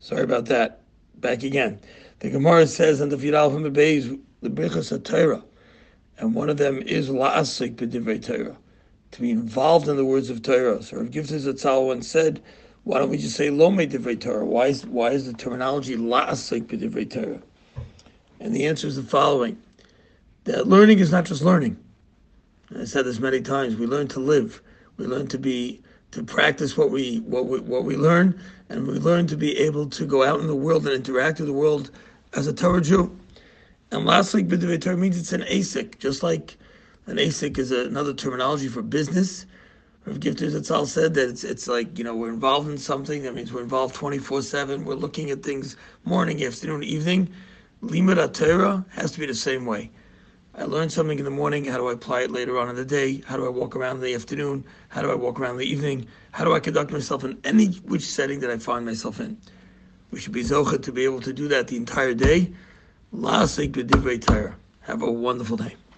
Sorry about that. Back again. The Gemara says in the Vidal from the Bays, the Brichas Torah, and one of them is la'asik b'divrei Torah, to be involved in the words of Torah. So Rav Giftis Zatzal once said, why don't we just say lo me divrei Torah? Why is the terminology la'asik b'divrei Torah? And the answer is the following: that learning is not just learning. I said this many times. We learn to live. We learn to practice what we learn, and we learn to be able to go out in the world and interact with the world as a Torah Jew. And lastly, b'divrei Torah means it's an ASIC, just like an ASIC is another terminology for business. Rav Gifter Zatzal said that it's like, we're involved in something. That means we're involved 24/7. We're looking at things morning, afternoon, evening. Limud HaTorah has to be the same way. I learn something in the morning. How do I apply it later on in the day? How do I walk around in the afternoon? How do I walk around in the evening? How do I conduct myself in any which setting that I find myself in? We should be zocheh to be able to do that the entire day. La'asik b'divrei Torah. Have a wonderful day.